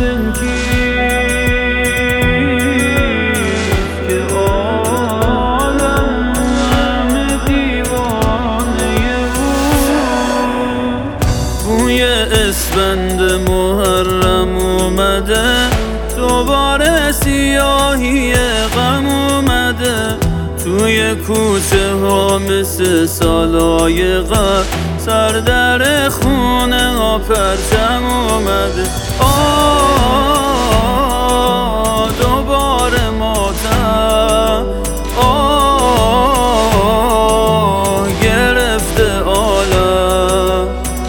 عالم کیست که عالم همه دیوانه بوی اسفند محرم اومده، دوباره سیاهی غم اومده، توی کوچه ها مثل سالای قبل سر در خونه ها پرچم اومده. دوباره ماتم گرفته عالم.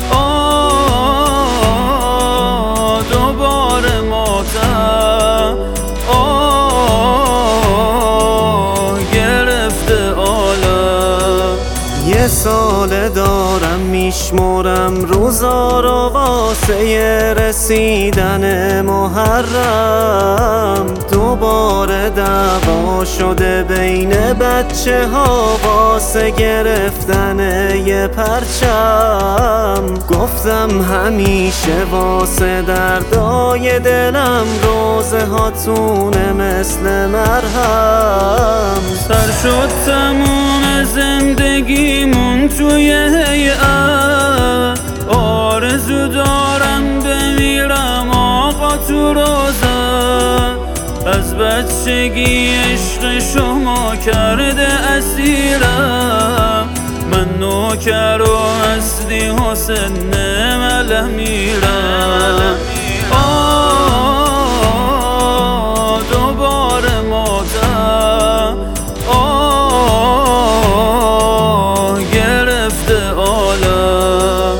دوباره ماتم گرفته عالم. یه سال دارم میشمرم روزا رو واسه رسیدن محرم، دوباره دعوا شده بین بچه ها واسه گرفتن یه پرچم. گفتم همیشه واسه دردای دلم روزه هاتونه مثل مرهم. سر شد تموم زندگیمون توی هیئت، آرزو دارم بمیرم آقا تو روزت. از بچگی عشق شما کرده اسیرم، من نوکر و اصلی حسین امیرم. دوباره ماتم گرفته عالم.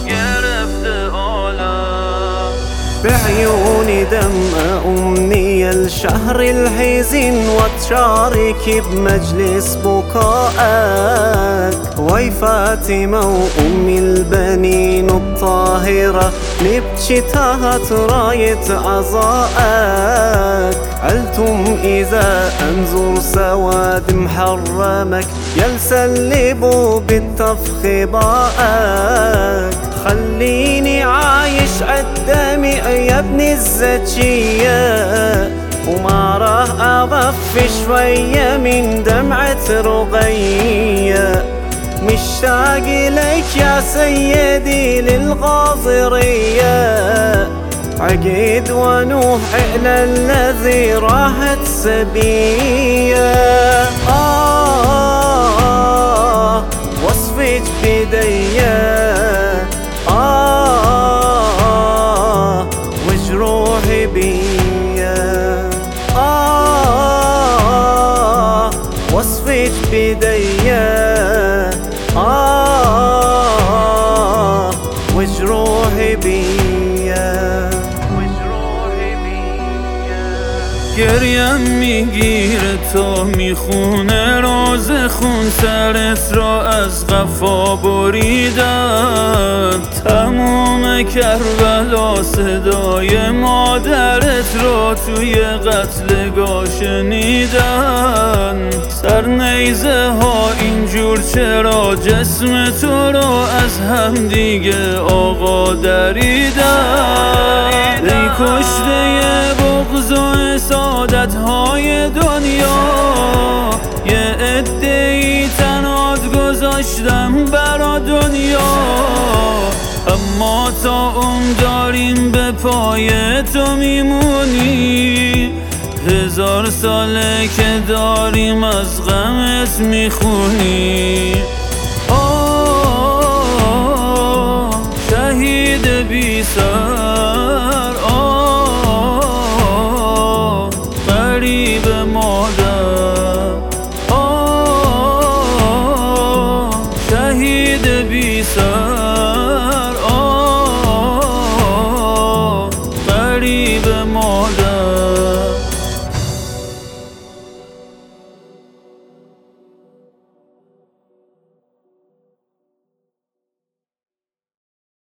بعيوني دمع أمني الشهر الحزين، وتشارك بمجلس بكائك. وي فاطمة وأم البنين الطاهرة، نبكي تحت راية عزائك. علتم إذا أنظر سواد محرمك، يلسلبوا بالطفخ باءك. خليني عايش عالدمع يا ابن الزكية، وما راح أضف شوية من دمعة رقية. مشتاق لك يا سيدي للغاضرية، عقيد ونوح إلى الذي راحت سبية. وصفك بديا وجروحي بيا. وصفك بديا وجروحي بيا. گریم میگیره تا میخونه روز خون، سرت را از قفا بریدن. تموم کربلا صدای مادرت را توی قتلگاه شنیدن. سر نیزه ها اینجور چرا جسم تو را از هم دیگه آقا دریدن. ای کشته بغض و حسادت های دنیا، یه عده‌ای تنات گذاشتم برا دنیا. اما تا داریم به پای تو میمونی، 1000 ساله که داریم از غمت میخونی. شهید بی سر غریب مادر. شهید بی سر غریب